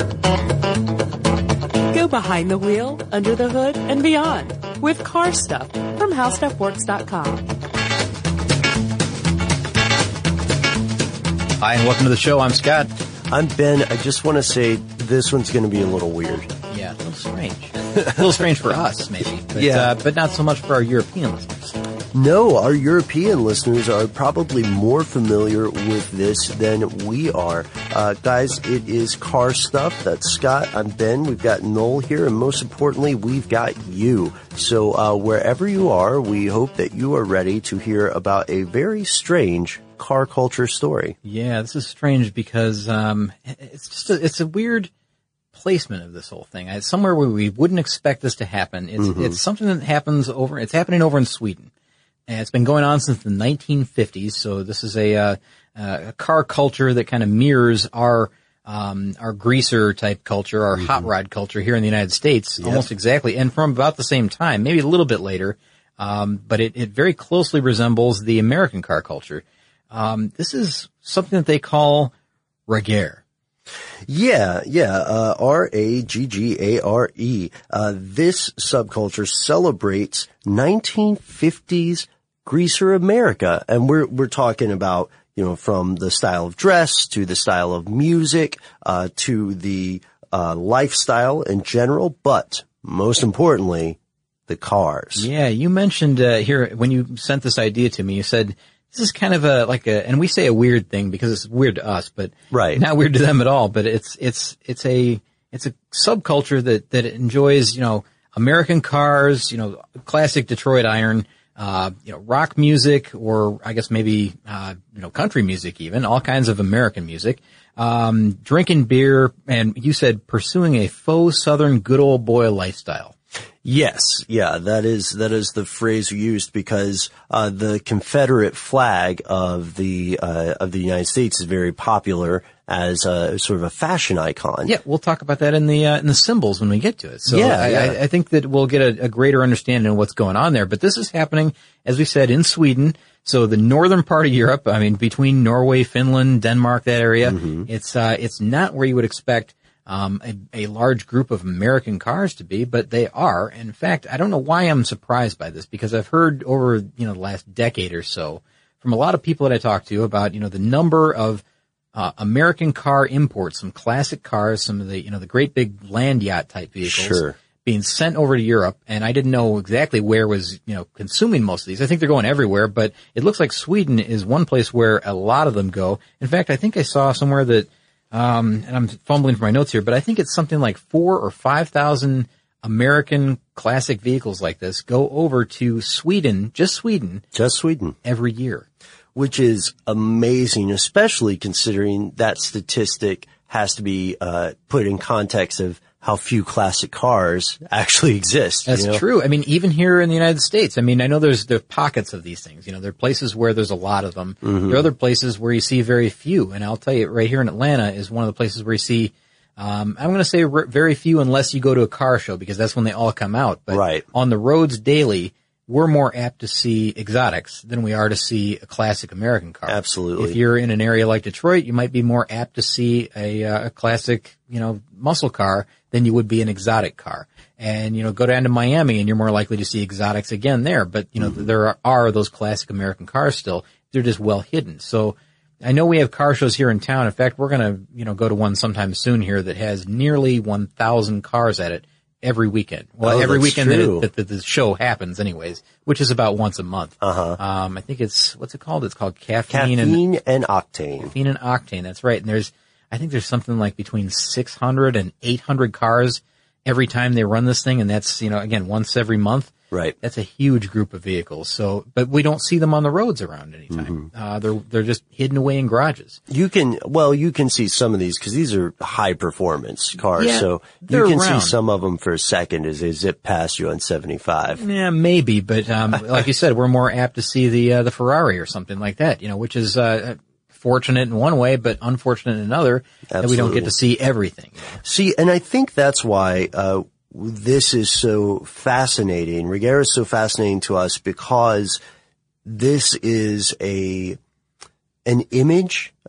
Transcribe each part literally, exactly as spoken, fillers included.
Go behind the wheel, under the hood, and beyond with Car Stuff from How Stuff Works dot com. Hi, and welcome to the show. I'm Scott. I'm Ben. I just want to say this one's going to be a little weird. Yeah, a little strange. a little strange for us, maybe. But, yeah. Uh, but not so much for our European listeners. No, our European listeners are probably more familiar with this than we are. Uh, guys, it is Car Stuff. That's Scott. I'm Ben. We've got Noel here. And most importantly, we've got you. So uh, wherever you are, we hope that you are ready to hear about a very strange car culture story. Yeah, this is strange because um, it's just a, it's a weird placement of this whole thing. It's somewhere where we wouldn't expect this to happen. It's, mm-hmm. it's something that happens over, it's happening over in Sweden. And it's been going on since the nineteen fifties, so this is a, uh, a car culture that kind of mirrors our um, our greaser type culture, our mm-hmm. hot rod culture here in the United States, yep. almost exactly, and from about the same time, maybe a little bit later, um, but it, it very closely resembles the American car culture. Um, this is something that they call Ragare. Yeah, yeah, uh, R A G G A R E. Uh, this subculture celebrates nineteen fifties greaser America. And we're, we're talking about, you know, from the style of dress to the style of music, uh, to the, uh, lifestyle in general, but most importantly, the cars. Yeah, you mentioned, uh, here, when you sent this idea to me, you said, this is kind of a, like a, and we say a weird thing because it's weird to us, but right. not weird to them at all, but it's, it's, it's a, it's a subculture that, that enjoys, you know, American cars, you know, classic Detroit iron, uh, you know, rock music, or I guess maybe, uh, you know, country music even, all kinds of American music, um, drinking beer, and you said pursuing a faux Southern good old boy lifestyle. Yes, yeah, that is, that is the phrase we used because, uh, the Confederate flag of the, uh, of the United States is very popular as a sort of a fashion icon. Yeah, we'll talk about that in the, uh, in the symbols when we get to it. So yeah, I, yeah. I, I think that we'll get a, a greater understanding of what's going on there. But this is happening, as we said, in Sweden. So the northern part of Europe, I mean, between Norway, Finland, Denmark, that area, mm-hmm. it's, uh, it's not where you would expect Um, a, a large group of American cars to be, but they are. In fact, I don't know why I'm surprised by this because I've heard over, you know, the last decade or so from a lot of people that I talk to about, you know, the number of, uh, American car imports, some classic cars, some of the, you know, the great big land yacht type vehicles sure. being sent over to Europe. And I didn't know exactly where was, you know, consuming most of these. I think they're going everywhere, but it looks like Sweden is one place where a lot of them go. In fact, I think I saw somewhere that Um, and I'm fumbling for my notes here, but I think it's something like four or five thousand American classic vehicles like this go over to Sweden, just Sweden, just Sweden every year, which is amazing, especially considering that statistic has to be uh put in context of how few classic cars actually exist. That's you know? true. I mean, even here in the United States, I mean, I know there's, there are pockets of these things. You know, there are places where there's a lot of them. Mm-hmm. There are other places where you see very few. And I'll tell you, right here in Atlanta is one of the places where you see, um, I'm going to say r- very few unless you go to a car show because that's when they all come out. But right. on the roads daily, we're more apt to see exotics than we are to see a classic American car. Absolutely. If you're in an area like Detroit, you might be more apt to see a, uh, a classic, you know, muscle car than you would be an exotic car. And, you know, go down to Miami and you're more likely to see exotics again there. But, you know, mm-hmm. there are, are those classic American cars still. They're just well hidden. So I know we have car shows here in town. In fact, we're going to, you know, go to one sometime soon here that has nearly one thousand cars at it every weekend. Well, oh, every weekend that, it, that, that the show happens anyways, which is about once a month. Uh-huh. Um, I think it's, what's it called? It's called Caffeine, Caffeine and, and Octane. Caffeine and Octane. That's right. And there's, I think there's something like between six hundred and eight hundred cars every time they run this thing. And that's, you know, again, once every month. Right. That's a huge group of vehicles. So, but we don't see them on the roads around anytime. Mm-hmm. Uh, they're, they're just hidden away in garages. You can, well, you can see some of these because these are high performance cars. Yeah, so you can around. see some of them for a second as they zip past you on seventy-five. Yeah, maybe. But, um, like you said, we're more apt to see the, uh, the Ferrari or something like that, you know, which is, uh, fortunate in one way, but unfortunate in another. Absolutely. That we don't get to see everything. See, and I think that's why, uh, this is so fascinating. Ragare is so fascinating to us because this is a, an image,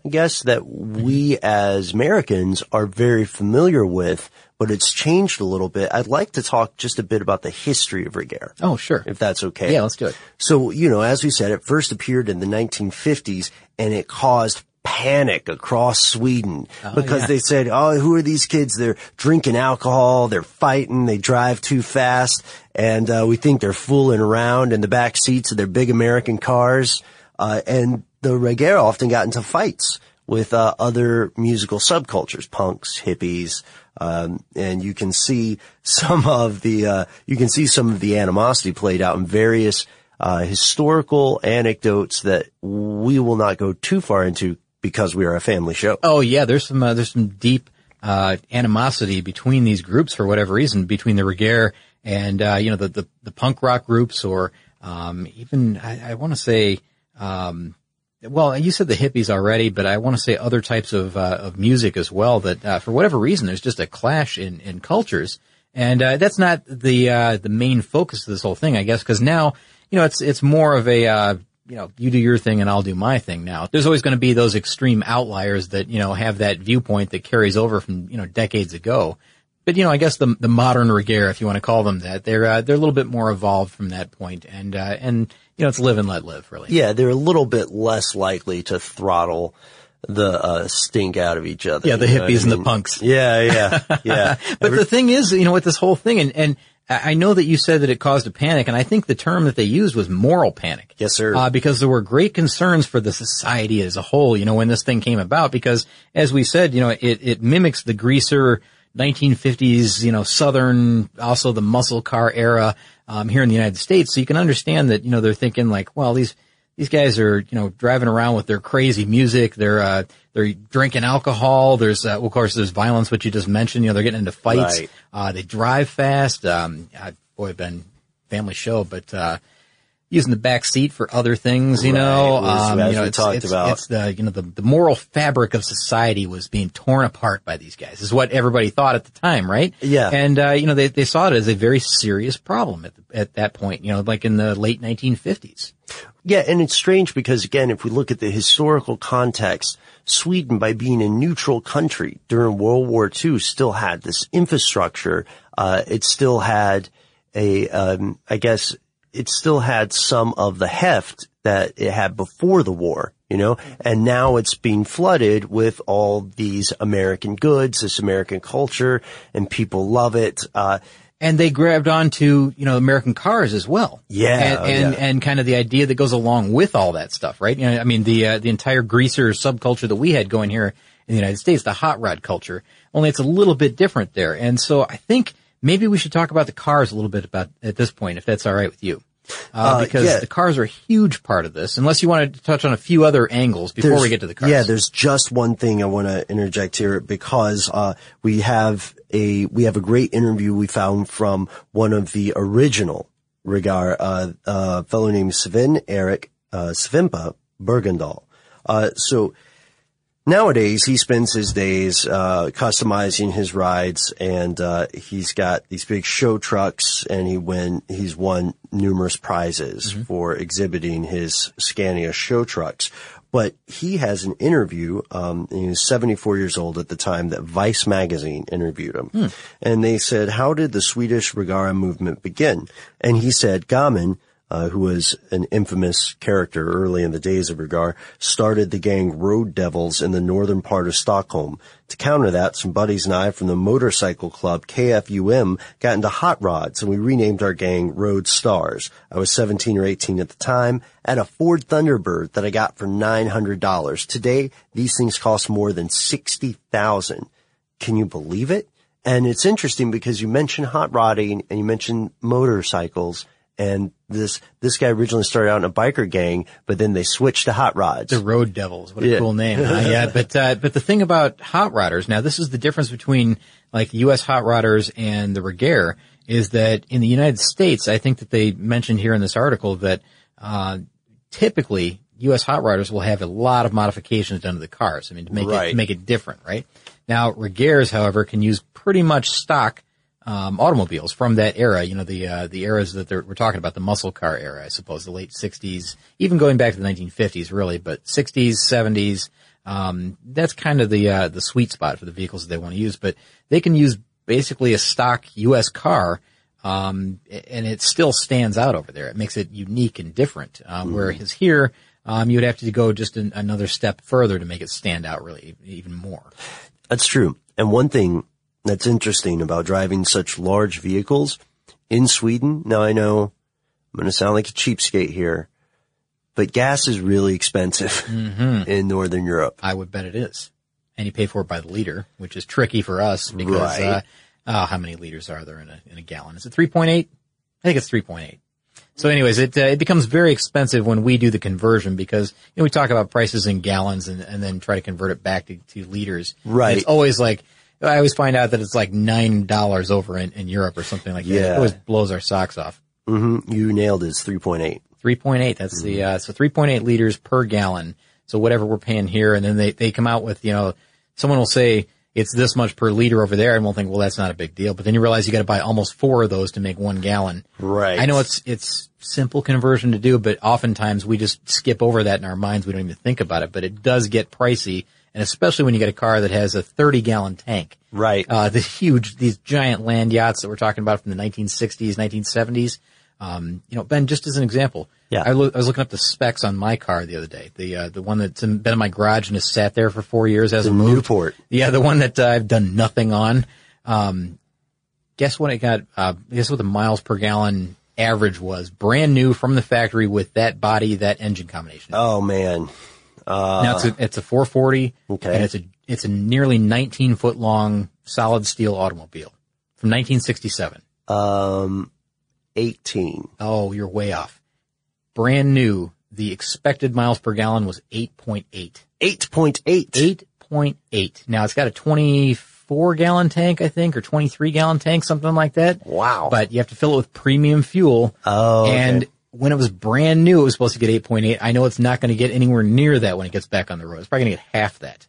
I guess, that we as Americans are very familiar with, but it's changed a little bit. I'd like to talk just a bit about the history of Reggae. Oh, sure. If that's okay. Yeah, let's do it. So, you know, as we said, it first appeared in the nineteen fifties, and it caused panic across Sweden oh, because yeah. they said, oh, who are these kids? They're drinking alcohol, they're fighting, they drive too fast, and uh, we think they're fooling around in the back seats of their big American cars. Uh, and the reggae often got into fights with uh, other musical subcultures, punks, hippies, um, and you can see some of the uh, you can see some of the animosity played out in various uh, historical anecdotes that we will not go too far into, because we are a family show. Oh yeah, there's some uh, there's some deep uh animosity between these groups for whatever reason, between the reggae and uh you know the the, the punk rock groups, or um even I, I want to say um well you said the hippies already, but I want to say other types of uh, of music as well. That uh, for whatever reason there's just a clash in in cultures, and uh, that's not the uh the main focus of this whole thing, I guess, because now you know it's it's more of a uh you know, you do your thing and I'll do my thing now. There's always going to be those extreme outliers that, you know, have that viewpoint that carries over from, you know, decades ago. But, you know, I guess the the modern reggae, if you want to call them that, they're uh, they're a little bit more evolved from that point, and uh, and you know, it's live and let live, really. Yeah, they're a little bit less likely to throttle the uh stink out of each other. Yeah, the hippies and the punks. Yeah, yeah, yeah. But Every- the thing is, you know, with this whole thing, and and I know that you said that it caused a panic, and I think the term that they used was moral panic. Yes, sir. Uh, because there were great concerns for the society as a whole, you know, when this thing came about, because as we said, you know, it, it mimics the greaser nineteen fifties, you know, Southern, also the muscle car era, um, here in the United States. So you can understand that, you know, they're thinking like, well, these, these guys are, you know, driving around with their crazy music. They're, uh, they're drinking alcohol. There's, uh, well, of course, there's violence, which you just mentioned. You know, they're getting into fights. Right. Uh, they drive fast. Um, I, boy, I've been family show, but, uh, using the back seat for other things, you right. know, As, um, as you know, we it's, talked it's, about. it's the, you know, the, the moral fabric of society was being torn apart by these guys, is what everybody thought at the time, right? Yeah. And, uh, you know, they, they saw it as a very serious problem at, the, at that point, you know, like in the late nineteen fifties. Yeah, and it's strange because, again, if we look at the historical context, Sweden, by being a neutral country during World War Two, still had this infrastructure. Uh, it still had a, um, I guess, it still had some of the heft that it had before the war, you know, and now it's being flooded with all these American goods, this American culture, and people love it. Uh, And they grabbed onto, you know, American cars as well. Yeah. And, and, yeah. and kind of the idea that goes along with all that stuff, right? You know, I mean, the, uh, the entire greaser subculture that we had going here in the United States, the hot rod culture, only it's a little bit different there. And so I think maybe we should talk about the cars a little bit about at this point, if that's all right with you. Uh, Uh, because yeah. the cars are a huge part of this, unless you want to touch on a few other angles before There's- we get to the cars. Yeah, there's just one thing I want to interject here, because uh we have a we have a great interview we found from one of the original Reggae, uh uh fellow named Sven Erik uh Svimpa Bergendahl. Uh so nowadays he spends his days uh customizing his rides, and uh he's got these big show trucks, and he win he's won numerous prizes mm-hmm. for exhibiting his Scania show trucks. But he has an interview, um he was seventy-four years old at the time that Vice magazine interviewed him. Hmm. And they said, how did the Swedish Reggae movement begin? And he said, Gamen, Uh, who was an infamous character early in the days of Reggae, started the gang Road Devils in the northern part of Stockholm. To counter that, some buddies and I from the motorcycle club K F U M got into hot rods, and we renamed our gang Road Stars. I was seventeen or eighteen at the time. I had a Ford Thunderbird that I got for nine hundred dollars. Today, these things cost more than sixty thousand dollars. Can you believe it? And it's interesting because you mentioned hot rodding and you mentioned motorcycles. And this, this guy originally started out in a biker gang, but then they switched to hot rods. The Road Devils. What a yeah. cool name. Huh? Yeah. But, uh, but the thing about hot rodders, now this is the difference between like U S hot rodders and the Reggae, is that in the United States, I think that they mentioned here in this article that, uh, typically U S hot rodders will have a lot of modifications done to the cars. I mean, to make right. it, to make it different, right? Now, Reggae's, however, can use pretty much stock Um, automobiles from that era, you know, the, uh, the eras that they're, we're talking about, the muscle car era, I suppose, the late sixties, even going back to the nineteen fifties, really, but sixties, seventies, Um, that's kind of the, uh, the sweet spot for the vehicles that they want to use, but they can use basically a stock U S car, um, and it still stands out over there. It makes it unique and different. Um, mm. whereas here, um, you would have to go just an, another step further to make it stand out really even more. That's true. And one thing that's interesting about driving such large vehicles in Sweden, now I know I'm going to sound like a cheapskate here, but gas is really expensive mm-hmm. in Northern Europe. I would bet it is. And you pay for it by the liter, which is tricky for us because, right. uh, oh, how many liters are there in a, in a gallon? Is it three point eight? I think it's three point eight. So anyways, it, uh, it becomes very expensive when we do the conversion because, you know, we talk about prices in gallons and, and then try to convert it back to, to liters. Right. And it's always like, I always find out that it's like nine dollars over in, in Europe or something like that. Yeah. It always blows our socks off. Mm-hmm. You nailed it. It's three point eight. three point eight. That's mm-hmm. the, uh, so three point eight liters per gallon. So whatever we're paying here. And then they, they come out with, you know, someone will say it's this much per liter over there. And we'll think, well, that's not a big deal. But then you realize you got to buy almost four of those to make one gallon. Right. I know it's, it's simple conversion to do, but oftentimes we just skip over that in our minds. We don't even think about it, but it does get pricey. And especially when you get a car that has a thirty gallon tank. Right. Uh, the huge, these giant land yachts that we're talking about from the nineteen sixties, nineteen seventies. Um, you know, Ben, just as an example. Yeah. I, lo- I was looking up the specs on my car the other day. The, uh, the one that's been in my garage and has sat there for four years as a Newport. Yeah, the one that uh, I've done nothing on. Um, guess what it got, uh, guess what the miles per gallon average was? Brand new from the factory with that body, that engine combination. Oh man. Uh, now it's a, it's a four forty. Okay. And it's a, it's a nearly nineteen foot long solid steel automobile from nineteen sixty-seven. Um, eighteen. Oh, you're way off. Brand new. The expected miles per gallon was eight point eight. eight point eight. eight point eight. Now it's got a twenty-four gallon tank, I think, or twenty-three gallon tank, something like that. Wow. But you have to fill it with premium fuel. Oh, okay. And when it was brand new, it was supposed to get eight point eight. I know it's not going to get anywhere near that when it gets back on the road. It's probably going to get half that.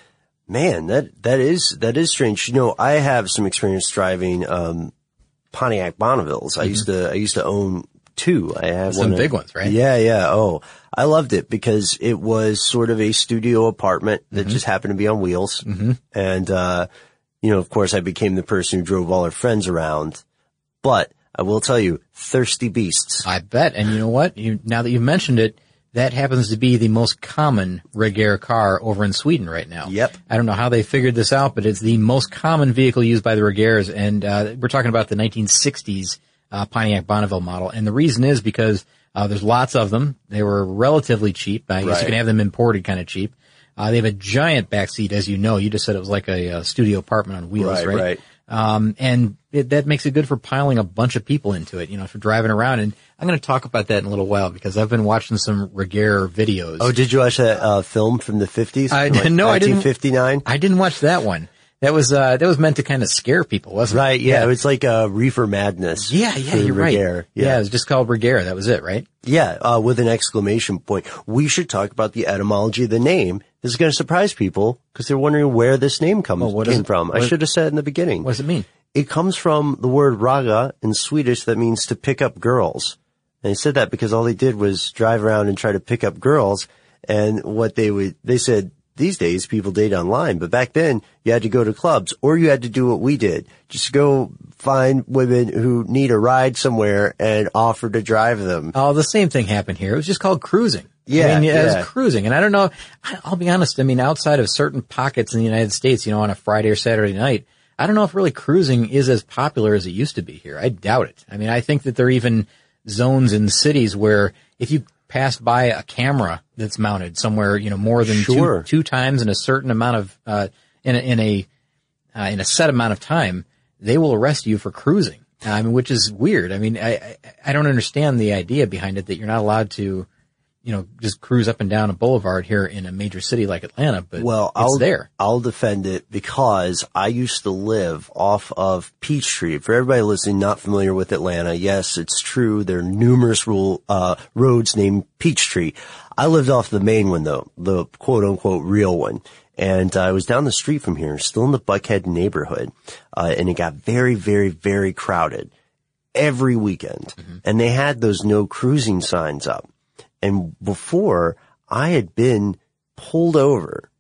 Man, that, that is, that is strange. You know, I have some experience driving, um, Pontiac Bonnevilles. Mm-hmm. I used to, I used to own two. I have some one big ones, right? Yeah, yeah. Oh, I loved it because it was sort of a studio apartment that mm-hmm. just happened to be on wheels. Mm-hmm. And, uh, you know, of course I became the person who drove all our friends around, but I will tell you, thirsty beasts. I bet. And you know what? You, now that you've mentioned it, that happens to be the most common Regera car over in Sweden right now. Yep. I don't know how they figured this out, but it's the most common vehicle used by the Regeras. And, uh, we're talking about the nineteen sixties, uh, Pontiac Bonneville model. And the reason is because, uh, there's lots of them. They were relatively cheap. I guess right. you can have them imported kind of cheap. Uh, they have a giant back seat, as you know. You just said it was like a, a studio apartment on wheels, right? Right, right. Um, and it, that makes it good for piling a bunch of people into it, you know, for driving around. And I'm going to talk about that in a little while because I've been watching some Regera videos. Oh, did you watch that, uh, film from the fifties? I like no, I didn't. nineteen fifty-nine? I didn't watch that one. That was, uh, that was meant to kind of scare people, wasn't Right, it? yeah. It was like, uh, Reefer Madness. Yeah, yeah, for you're right. Regera. Yeah. Yeah. yeah, it was just called Regera. That was it, right? Yeah, uh, with an exclamation point. We should talk about the etymology of the name. This is going to surprise people because they're wondering where this name comes Well, what came is it? from. What I is- should have said in the beginning. What does it mean? It comes from the word raga in Swedish that means to pick up girls. And they said that because all they did was drive around and try to pick up girls. And what they would, they said these days people date online, but back then you had to go to clubs or you had to do what we did. Just go find women who need a ride somewhere and offer to drive them. Oh, the same thing happened here. It was just called cruising. Yeah, I mean, it yeah. was cruising. And I don't know, I- I'll be honest, I mean, outside of certain pockets in the United States, you know, on a Friday or Saturday night, I don't know if really cruising is as popular as it used to be here. I doubt it. I mean, I think that there are even zones in cities where if you pass by a camera that's mounted somewhere, you know, more than Sure. two, two times in a certain amount of, uh, in a, in a, uh, in a set amount of time, they will arrest you for cruising. I mean, which is weird. I mean, I, I, I don't understand the idea behind it that you're not allowed to, you know, just cruise up and down a boulevard here in a major city like Atlanta, but Well, it's I'll, there. I'll defend it because I used to live off of Peachtree. For everybody listening not familiar with Atlanta, yes, it's true. There are numerous rule, uh, roads named Peachtree. I lived off the main one though, the quote unquote real one. And uh, I was down the street from here, still in the Buckhead neighborhood. Uh, and it got very, very, very crowded every weekend. Mm-hmm. And they had those no cruising signs up. And before I had been pulled over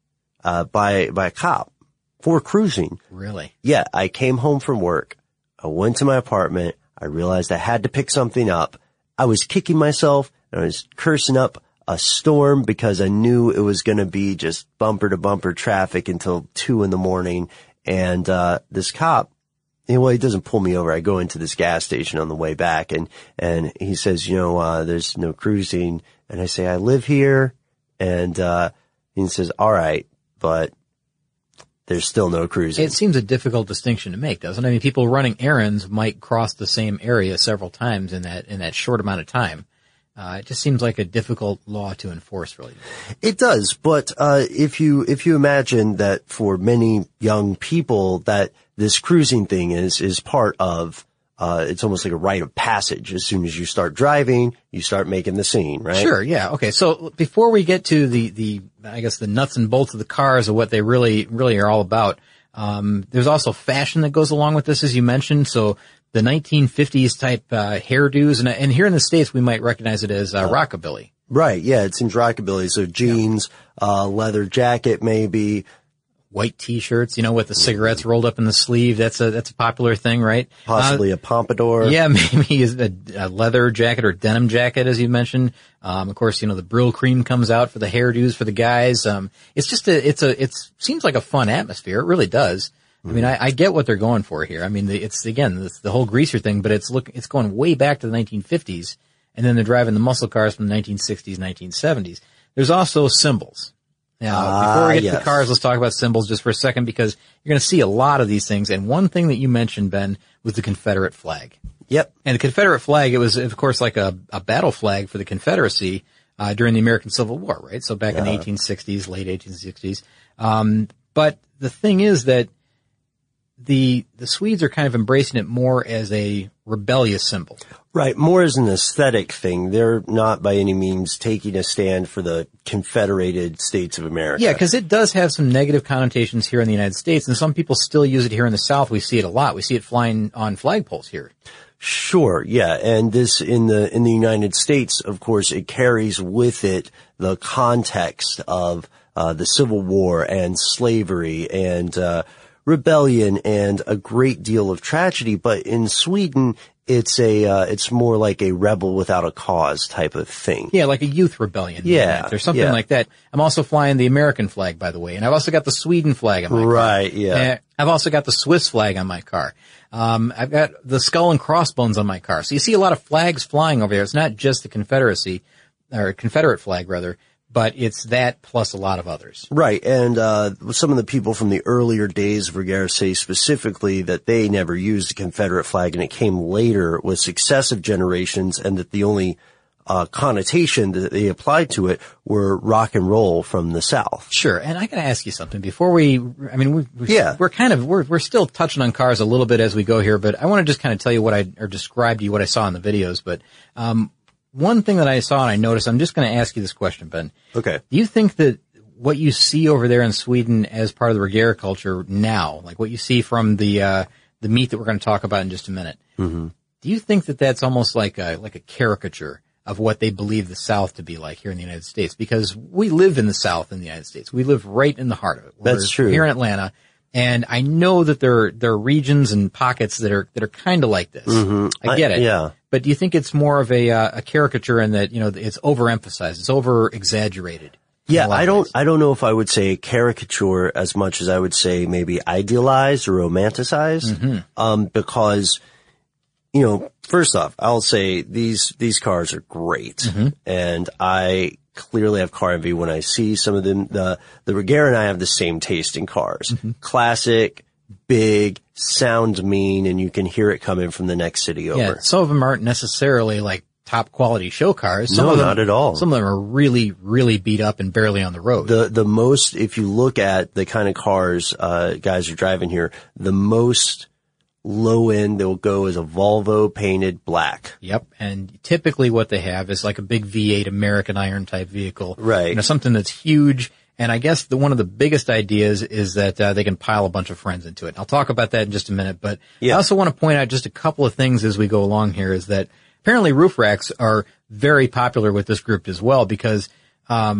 uh, by, by a cop for cruising. Really? Yeah. I came home from work. I went to my apartment. I realized I had to pick something up. I was kicking myself and I was cursing up a storm because I knew it was going to be just bumper to bumper traffic until two in the morning. And, uh, this cop, you know, well, he doesn't pull me over. I go into this gas station on the way back and, and he says, you know, uh, there's no cruising. And I say, I live here. And, uh, he says, all right, but there's still no cruising. It seems a difficult distinction to make, doesn't it? I mean, people running errands might cross the same area several times in that, in that short amount of time. Uh, it just seems like a difficult law to enforce, really. It does, but uh if you if you imagine that for many young people that this cruising thing is is part of uh it's almost like a rite of passage. As soon as you start driving, you start making the scene, right? Sure, yeah. Okay, so before we get to the the I guess the nuts and bolts of the cars or what they really really are all about, um there's also fashion that goes along with this, as you mentioned. So the nineteen fifties type uh, hairdos, and, and here in the States we might recognize it as uh, rockabilly. Right, yeah, it seems rockabilly. So jeans, yeah. uh leather jacket maybe. White T-shirts, you know, with the cigarettes rolled up in the sleeve. That's a that's a popular thing, right? Possibly uh, a pompadour. Yeah, maybe a, a leather jacket or denim jacket, as you mentioned. Um, of course, you know, the Brill cream comes out for the hairdos for the guys. Um, it's just a it's a it seems like a fun atmosphere. It really does. I mean, I, I get what they're going for here. I mean, the, it's again it's the whole greaser thing, but it's look it's going way back to the nineteen fifties, and then they're driving the muscle cars from the nineteen sixties, nineteen seventies. There's also symbols. Now, ah, before we get yes. to the cars, let's talk about symbols just for a second, because you're going to see a lot of these things. And one thing that you mentioned, Ben, was the Confederate flag. Yep. And the Confederate flag, it was, of course, like a, a battle flag for the Confederacy uh, during the American Civil War, right? So back uh-huh. in the eighteen sixties, late eighteen sixties. Um, but the thing is that the the Swedes are kind of embracing it more as a rebellious symbol. Right, more as an aesthetic thing. They're not by any means taking a stand for the Confederated States of America. Yeah, because it does have some negative connotations here in the United States, and some people still use it here in the South. We see it a lot. We see it flying on flagpoles here. Sure, yeah, and this in the in the United States, of course, it carries with it the context of uh the Civil War and slavery and uh rebellion and a great deal of tragedy. But in Sweden, it's a uh, it's more like a rebel without a cause type of thing. Yeah, like a youth rebellion. Yeah, or something yeah. like that. I'm also flying the American flag, by the way, and I've also got the Sweden flag on my car. Right, yeah. And I've also got the Swiss flag on my car. Um, I've got the skull and crossbones on my car. So you see a lot of flags flying over there. It's not just the Confederacy, or Confederate flag rather, but it's that plus a lot of others. Right, and uh some of the people from the earlier days of Regera say specifically that they never used the Confederate flag, and it came later with successive generations, and that the only uh connotation that they applied to it were rock and roll from the South. Sure, and I gotta ask you something before we, I mean, we, we, yeah. we're kind of, we're, we're still touching on cars a little bit as we go here, but I want to just kind of tell you what I, or describe to you what I saw in the videos, but um one thing that I saw and I noticed, I'm just going to ask you this question, Ben. Okay. Do you think that what you see over there in Sweden as part of the Regera culture now, like what you see from the uh the meat that we're going to talk about in just a minute, mm-hmm. do you think that that's almost like a like a caricature of what they believe the South to be like here in the United States? Because we live in the South in the United States. We live right in the heart of it. We're That's true. Here in Atlanta. And I know that there, there are regions and pockets that are, that are kind of like this. Mm-hmm. I get it. I, yeah. But do you think it's more of a, uh, a caricature in that, you know, it's overemphasized, it's over exaggerated? Yeah, I don't, I don't know if I would say caricature as much as I would say maybe idealized or romanticized. Mm-hmm. Um, because, you know, first off, I'll say these, these cars are great. Mm-hmm. And I clearly have car envy when I see some of them. The, the Regera and I have the same taste in cars. Mm-hmm. Classic, big, sound mean, and you can hear it coming from the next city over. Yeah, some of them aren't necessarily like top quality show cars. Some no, of them, not at all. Some of them are really, really beat up and barely on the road. The, the most, if you look at the kind of cars, uh, guys are driving here, the most low end they'll go is a Volvo painted black. Yep. And typically what they have is like a big V eight American Iron type vehicle. Right. You know, something that's huge. And I guess the, one of the biggest ideas is that uh, they can pile a bunch of friends into it. I'll talk about that in just a minute, but yeah. I also want to point out just a couple of things as we go along here is that apparently roof racks are very popular with this group as well because, um,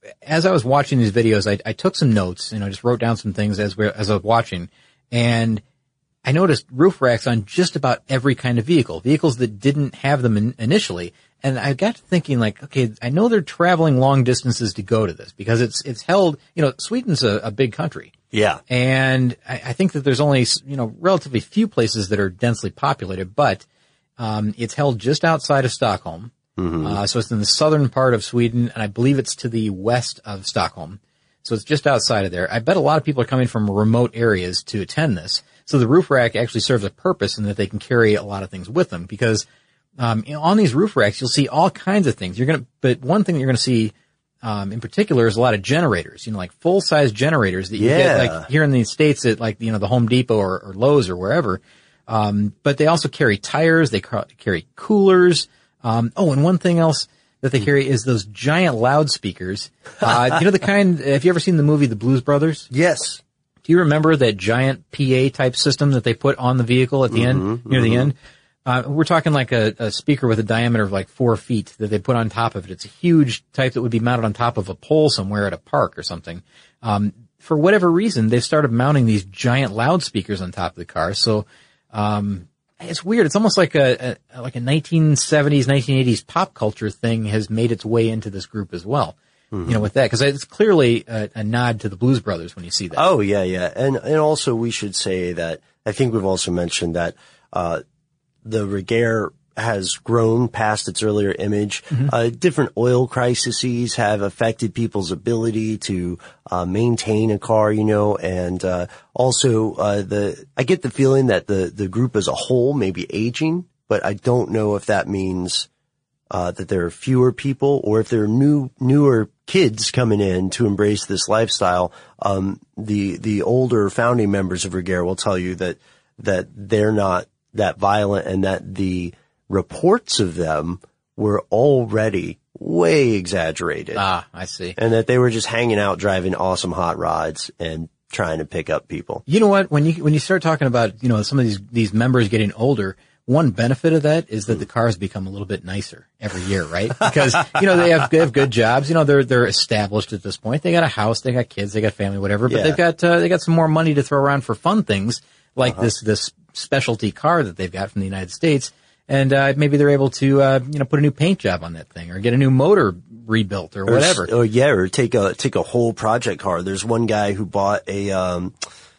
as I was watching these videos, I, I took some notes, you know, just wrote down some things as we as I was watching, and I noticed roof racks on just about every kind of vehicle, vehicles that didn't have them in, initially. And I got to thinking, like, okay, I know they're traveling long distances to go to this because it's it's held, you know, Sweden's a, a big country. Yeah. And I, I think that there's only, you know, relatively few places that are densely populated, but um it's held just outside of Stockholm. Mm-hmm. Uh, so it's in the southern part of Sweden, and I believe it's to the west of Stockholm. So it's just outside of there. I bet a lot of people are coming from remote areas to attend this. So the roof rack actually serves a purpose in that they can carry a lot of things with them because Um, you know, on these roof racks, you'll see all kinds of things. You're gonna, but one thing that you're gonna see, um, in particular is a lot of generators, you know, like full-size generators that you yeah. get, like, here in the States at, like, you know, the Home Depot or, or Lowe's or wherever. Um, but they also carry tires, they ca- carry coolers. Um, oh, and one thing else that they carry is those giant loudspeakers. Uh, you know, the kind, have you ever seen the movie The Blues Brothers? Yes. Do you remember that giant P A type system that they put on the vehicle at the mm-hmm, end, near mm-hmm. the end? Uh, we're talking like a, a speaker with a diameter of like four feet that they put on top of it. It's a huge type that would be mounted on top of a pole somewhere at a park or something. Um, for whatever reason, they've started mounting these giant loudspeakers on top of the car. So, um, it's weird. It's almost like a, a like a nineteen seventies, nineteen eighties pop culture thing has made its way into this group as well. Mm-hmm. You know, with that, because it's clearly a, a nod to the Blues Brothers when you see that. Oh, yeah, yeah. And, and also we should say that I think we've also mentioned that, uh, the Regera has grown past its earlier image. Mm-hmm. Uh, different oil crises have affected people's ability to uh, maintain a car, you know, and uh, also uh, the I get the feeling that the the group as a whole may be aging, but I don't know if that means uh, that there are fewer people or if there are new newer kids coming in to embrace this lifestyle. Um, the the older founding members of Regera will tell you that that they're not that violent and that the reports of them were already way exaggerated. Ah, I see. And that they were just hanging out driving awesome hot rods and trying to pick up people. You know what? When you, when you start talking about, you know, some of these, these members getting older, one benefit of that is that the cars become a little bit nicer every year, right? Because, you know, they have, they have good jobs. You know, they're, they're established at this point. They got a house, they got kids, they got family, whatever, but yeah. they've got, uh, they got some more money to throw around for fun things like uh-huh. this, this specialty car that they've got from the United States. And, uh, maybe they're able to, uh, you know, put a new paint job on that thing or get a new motor rebuilt or whatever. Or, or yeah, or take a, take a whole project car. There's one guy who bought a, um,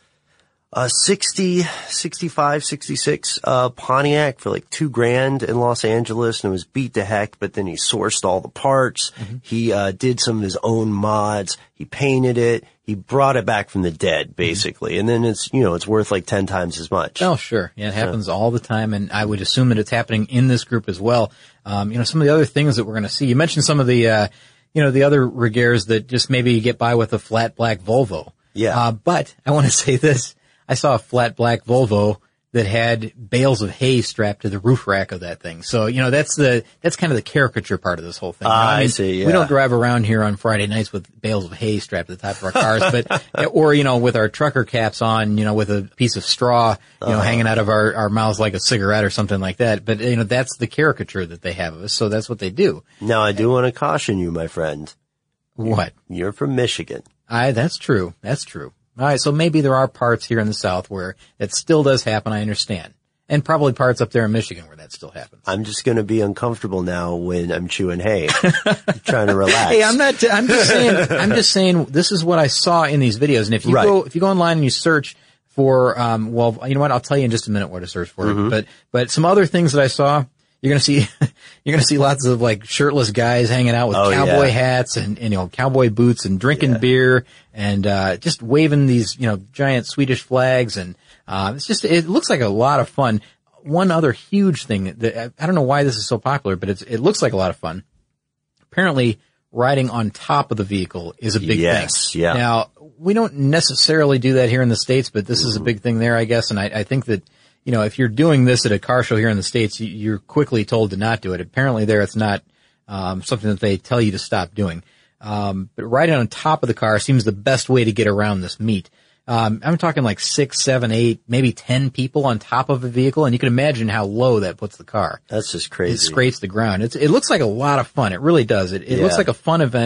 a sixty, sixty-five, sixty-six, uh, Pontiac for like two grand in Los Angeles, and it was beat to heck, but then he sourced all the parts. Mm-hmm. He, uh, did some of his own mods. He painted it. He brought it back from the dead, basically. Mm-hmm. And then it's, you know, it's worth like ten times as much. Oh, sure. Yeah, it happens yeah. all the time. And I would assume that it's happening in this group as well. Um, you know, some of the other things that we're going to see, you mentioned some of the, uh, you know, the other Regeras that just maybe get by with a flat black Volvo. Yeah. Uh, but I want to say this. I saw a flat black Volvo that had bales of hay strapped to the roof rack of that thing. So, you know, that's the, that's kind of the caricature part of this whole thing. Ah, you know? I, mean, I see, yeah. We don't drive around here on Friday nights with bales of hay strapped to the top of our cars, but, or, you know, with our trucker caps on, you know, with a piece of straw, you know, uh-huh. hanging out of our, our mouths like a cigarette or something like that. But, you know, that's the caricature that they have of us. So that's what they do. Now, I do want to caution you, my friend. What? You're from Michigan. I, that's true. That's true. All right, so maybe there are parts here in the South where that still does happen, I understand. And probably parts up there in Michigan where that still happens. I'm just going to be uncomfortable now when I'm chewing hay. I'm trying to relax. Hey, I'm not, I'm just saying, I'm just saying this is what I saw in these videos. And if you right. go, if you go online and you search for, um, well, you know what, I'll tell you in just a minute what to search for. Mm-hmm. But, but some other things that I saw, you're going to see, you're going to see lots of like shirtless guys hanging out with oh, cowboy yeah. hats and, and, you know, cowboy boots and drinking yeah. beer and, uh, just waving these, you know, giant Swedish flags. And, uh, it's just, it looks like a lot of fun. One other huge thing that, I don't know why this is so popular, but it's, it looks like a lot of fun. Apparently riding on top of the vehicle is a big yes, thing. Yeah. Now, we don't necessarily do that here in the States, but this mm-hmm. is a big thing there, I guess. And I, I think that, you know, if you're doing this at a car show here in the States, you're quickly told to not do it. Apparently there it's not, um, something that they tell you to stop doing. Um, but riding on top of the car seems the best way to get around this meet. Um, I'm talking like six, seven, eight, maybe ten people on top of a vehicle, and you can imagine how low that puts the car. That's just crazy. It scrapes the ground. It's, it looks like a lot of fun. It really does. It, it yeah. looks like a fun event.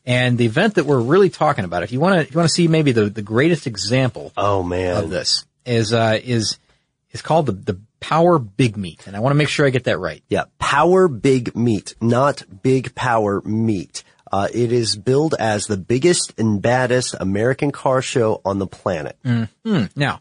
And the event that we're really talking about, if you want to, if you want to see maybe the, the greatest example oh, man. of this, is uh, is is called the the Power Big Meat, and I want to make sure I get that right. Yeah, Power Big Meat, not Big Power Meat. Uh, it is billed as the biggest and baddest American car show on the planet. Mm-hmm. Now,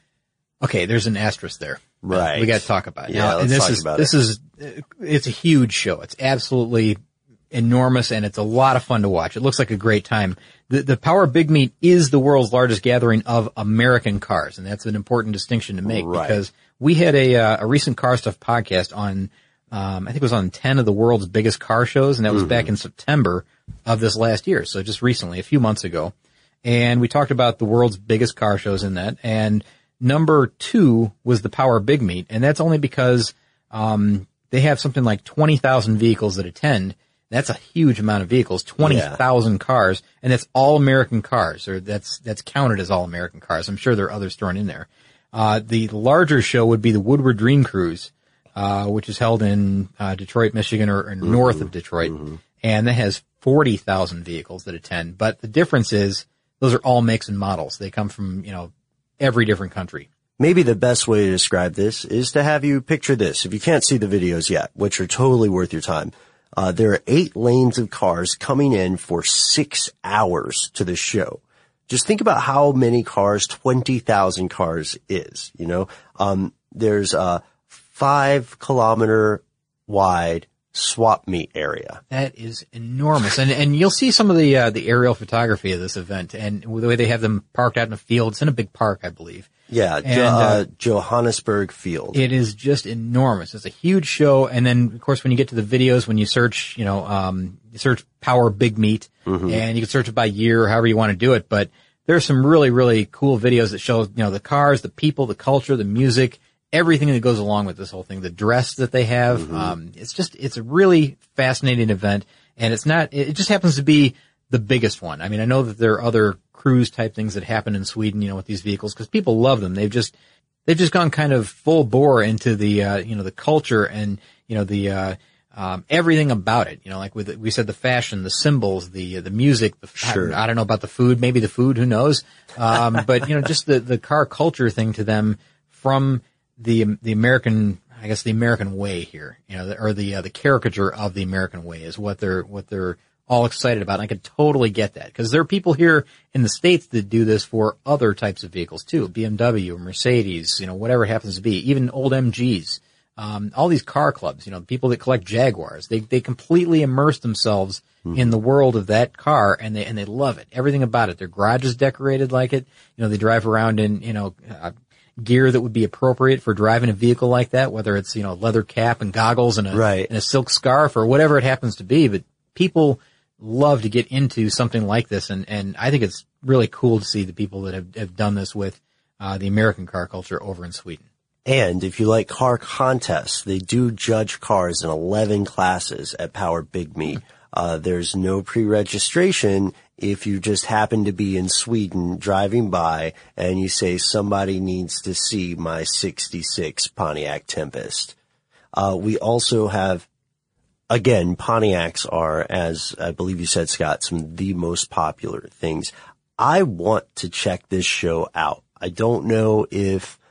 okay, there's an asterisk there. Right. We got to talk about it. Yeah, now, let's and this talk is, about this it. is, it's a huge show. It's absolutely enormous, and it's a lot of fun to watch. It looks like a great time. The, the Power Big Meat is the world's largest gathering of American cars, and that's an important distinction to make Right. because we had a, uh, a recent Car Stuff podcast on, um, I think it was on ten of the world's biggest car shows, and that was mm-hmm. back in September of this last year. So just recently, a few months ago. And we talked about the world's biggest car shows in that, and number two was the Power Big Meat, and that's only because, um, they have something like twenty thousand vehicles that attend. That's a huge amount of vehicles, twenty thousand yeah. cars, and that's all American cars, or that's, that's counted as all American cars. I'm sure there are others thrown in there. Uh, the larger show would be the Woodward Dream Cruise, uh, which is held in, uh, Detroit, Michigan, or, or mm-hmm. north of Detroit, mm-hmm. and that has forty thousand vehicles that attend. But the difference is, those are all makes and models. They come from, you know, every different country. Maybe the best way to describe this is to have you picture this. If you can't see the videos yet, which are totally worth your time, uh, there are eight lanes of cars coming in for six hours to the show. Just think about how many cars twenty thousand cars is, you know. Um, there's a five kilometer wide swap meet area. That is enormous. And, and you'll see some of the, uh, the aerial photography of this event and the way they have them parked out in a field. It's in a big park, I believe. Yeah. And, jo- uh, uh, Johannesburg Field. It is just enormous. It's a huge show. And then, of course, when you get to the videos, when you search, you know, um, you search Power Big Meat mm-hmm. and you can search it by year or however you want to do it. But there's some really, really cool videos that show, you know, the cars, the people, the culture, the music, everything that goes along with this whole thing, the dress that they have. Mm-hmm. Um, it's just, it's a really fascinating event, and it's not, it just happens to be the biggest one. I mean, I know that there are other cruise type things that happen in Sweden, you know, with these vehicles, because people love them. They've just, they've just gone kind of full bore into the, uh, you know, the culture and, you know, the, uh, um, everything about it, you know, like with, we said the fashion, the symbols, the, the music, the, sure. I, I don't know about the food, maybe the food, who knows? Um, but, you know, just the, the car culture thing to them from, the the American, I guess the American way here, you know, or the uh, the caricature of the American way is what they're what they're all excited about. And I could totally get that because there are people here in the States that do this for other types of vehicles too, B M W, Mercedes, you know, whatever it happens to be, even old M Gs, um, all these car clubs, you know, people that collect Jaguars, they they completely immerse themselves mm-hmm. in the world of that car, and they and they love it, everything about it. Their garage is decorated like it, you know, they drive around in, you know. Uh, gear that would be appropriate for driving a vehicle like that, whether it's, you know, leather cap and goggles and a, right. and a silk scarf or whatever it happens to be. But people love to get into something like this. And, and I think it's really cool to see the people that have, have done this with, uh, the American car culture over in Sweden. And if you like car contests, they do judge cars in eleven classes at Power Big Meat. Uh, there's no pre-registration if you just happen to be in Sweden driving by and you say somebody needs to see my sixty-six Pontiac Tempest. Uh, we also have, again, Pontiacs are, as I believe you said, Scott, some of the most popular things. I want to check this show out. I don't know if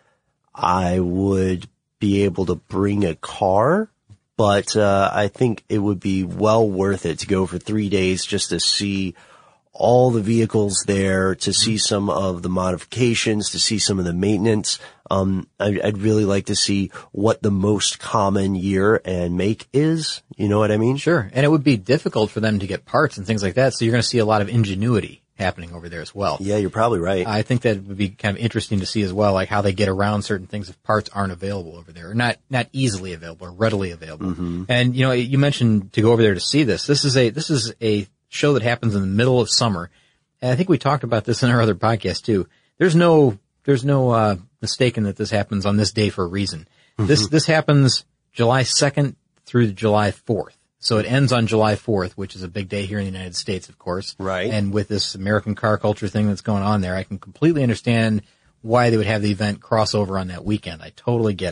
I would be able to bring a car, but uh, I think it would be well worth it to go for three days just to see all the vehicles there, to see some of the modifications, to see some of the maintenance. Um, I, I'd really like to see what the most common year and make is. You know what I mean? Sure. And it would be difficult for them to get parts and things like that. So you're going to see a lot of ingenuity happening over there as well. Yeah, you're probably right. I think that would be kind of interesting to see as well, like how they get around certain things if parts aren't available over there, or not, not easily available or readily available. Mm-hmm. And, you know, you mentioned to go over there to see this. This is a, this is a show that happens in the middle of summer. And I think we talked about this in our other podcast too. There's no, there's no, uh, mistaking that this happens on this day for a reason. Mm-hmm. This, this happens July second through July fourth. So it ends on July fourth, which is a big day here in the United States, of course. Right. And with this American car culture thing that's going on there, I can completely understand why they would have the event cross over on that weekend. I totally get it.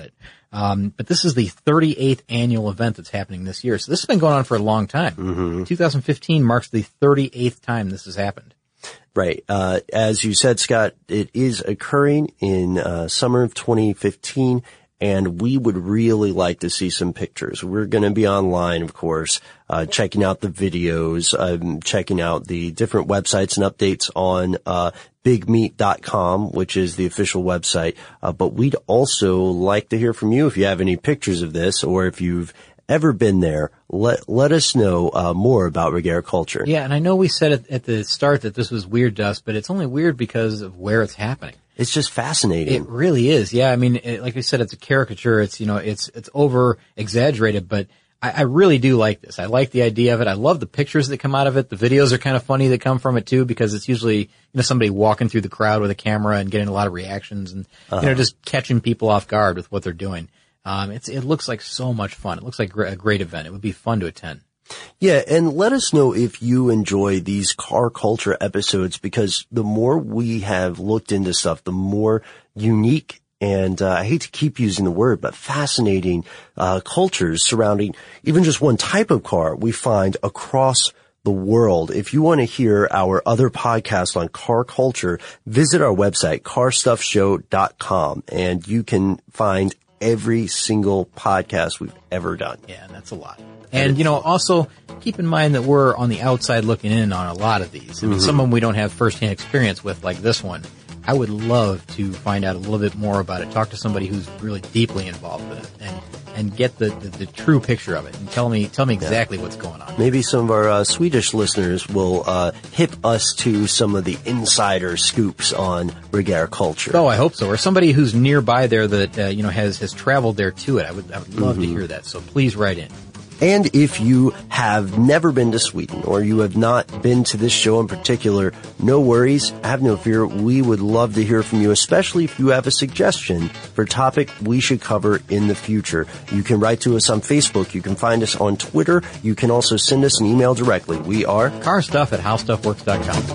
Um, but this is the thirty-eighth annual event that's happening this year. So this has been going on for a long time. Mm-hmm. two thousand fifteen marks the thirty-eighth time this has happened. Right. Uh, as you said, Scott, it is occurring in uh, summer of twenty fifteen, and we would really like to see some pictures. We're going to be online, of course, uh, checking out the videos, um, checking out the different websites and updates on uh big meet dot com, which is the official website. Uh, but we'd also like to hear from you if you have any pictures of this, or if you've ever been there. Let let us know uh, more about Regair Culture. Yeah, and I know we said at, at the start that this was weird to us, but it's only weird because of where it's happening. It's just fascinating. It really is. Yeah, I mean, it, like I said, it's a caricature. It's, you know, it's it's over exaggerated, but I, I really do like this. I like the idea of it. I love the pictures that come out of it. The videos are kind of funny that come from it too, because it's usually, you know, somebody walking through the crowd with a camera and getting a lot of reactions and, uh-huh. you know, just catching people off guard with what they're doing. Um, it's, it looks like so much fun. It looks like a great event. It would be fun to attend. Yeah, and let us know if you enjoy these car culture episodes, because the more we have looked into stuff, the more unique and, uh, I hate to keep using the word, but fascinating, uh, cultures surrounding even just one type of car we find across the world. If you want to hear our other podcasts on car culture, visit our website, car stuff show dot com, and you can find every single podcast we've ever done. Yeah, and that's a lot. And, you know, also keep in mind that we're on the outside looking in on a lot of these. I mean, mm-hmm. some of them we don't have firsthand experience with, like this one. I would love to find out a little bit more about it. Talk to somebody who's really deeply involved with it and, and get the, the, the true picture of it and tell me, tell me exactly yeah. what's going on. Maybe some of our uh, Swedish listeners will uh, hip us to some of the insider scoops on Regair Culture. Oh, I hope so. Or somebody who's nearby there that, uh, you know, has, has traveled there to it. I would, I would love mm-hmm. to hear that. So please write in. And if you have never been to Sweden, or you have not been to this show in particular, no worries, have no fear. We would love to hear from you, especially if you have a suggestion for a topic we should cover in the future. You can write to us on Facebook. You can find us on Twitter. You can also send us an email directly. We are carstuff at how stuff works dot com.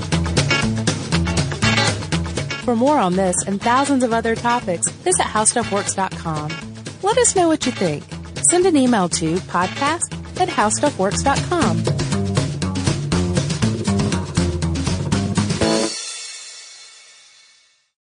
For more on this and thousands of other topics, visit how stuff works dot com. Let us know what you think. Send an email to podcast at how stuff works dot com.